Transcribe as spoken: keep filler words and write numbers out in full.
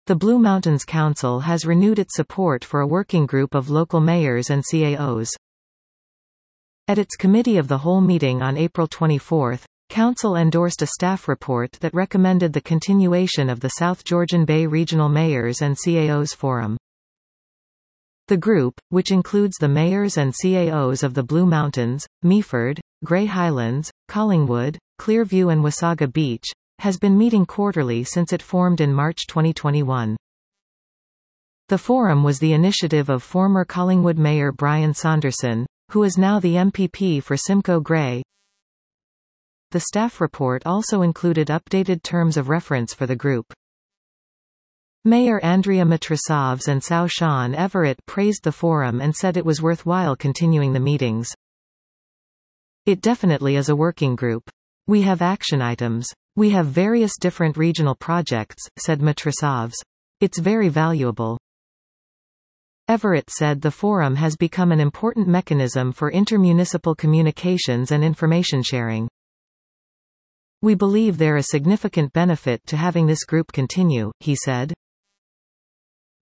The Blue Mountains Council has renewed its support for a working group of local mayors and C A Os. At its Committee of the Whole meeting on April twenty-fourth, Council endorsed a staff report that recommended the continuation of the South Georgian Bay Regional Mayors and C A Os Forum. The group, which includes the mayors and C A Os of the Blue Mountains, Meaford, Grey Highlands, Collingwood, Clearview and Wasaga Beach, has been meeting quarterly since it formed in March twenty twenty-one. The forum was the initiative of former Collingwood Mayor Brian Saunderson, who is now the M P P for Simcoe Grey. The staff report also included updated terms of reference for the group. Mayor Andrea Matrasovs and Sao Sean Everett praised the forum and said it was worthwhile continuing the meetings. It definitely is a working group. We have action items. We have various different regional projects, said Matrasovs. It's very valuable. Everett said the forum has become an important mechanism for intermunicipal communications and information sharing. We believe there is significant benefit to having this group continue, he said.